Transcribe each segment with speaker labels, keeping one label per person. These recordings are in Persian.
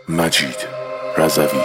Speaker 1: مجید رضوی.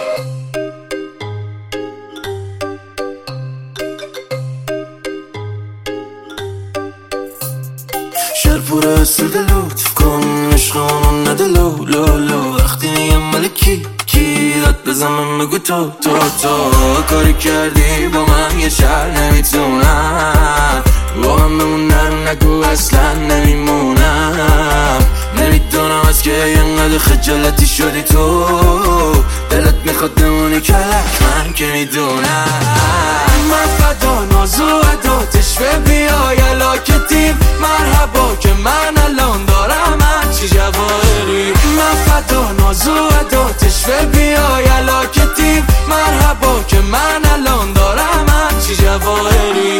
Speaker 2: شهر پر اسد لطف کن عشقانو نده لو لو لو. وقتی میگم ملکی کی داد بزنم بگو تو کاری کردی با من یه شهر نمیتونم با من بمونم نگو اصلا نمیمونم. نمیدونم از که اینقدر خجالتی شدی تو دلت میخواد بمونی کلک من که میدونم. من فدا ناز و عداتش بیای علاکتیم مرحبا که من الان دارم هرچی جواهری. من فدا ناز و عداتش بیای علاکتیم مرحبا که من الان دارم هرچی جواهری.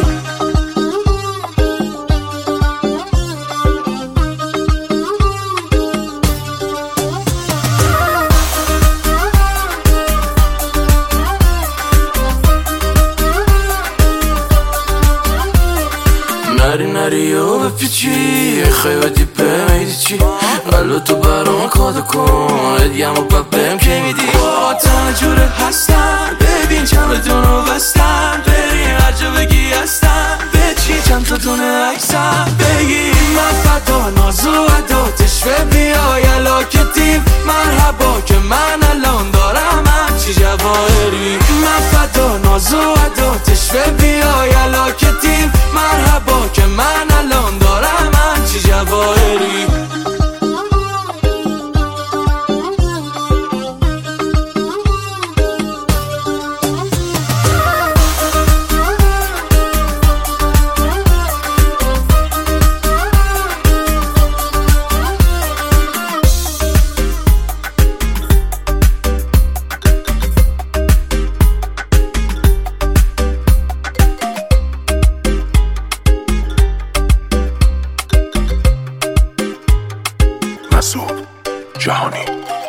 Speaker 2: نری و بپیچی خیلی بمیدی چی قلو تو برام کادا کن ادیم و ببیم که میدی با تنجوره هستم. ببین چند دونو بستم بریم هر جا بگی هستم بچی چند تا دونه عکسم بگی. من فدا ناز و عداتش بیای علاکتیم مرحبا که من الان دارم هرچی جواهری. من فدا ناز و عداتش بیای علاکتیم مرحبا که من الان دارم هرچی جواهری.
Speaker 1: مسعود جهانی.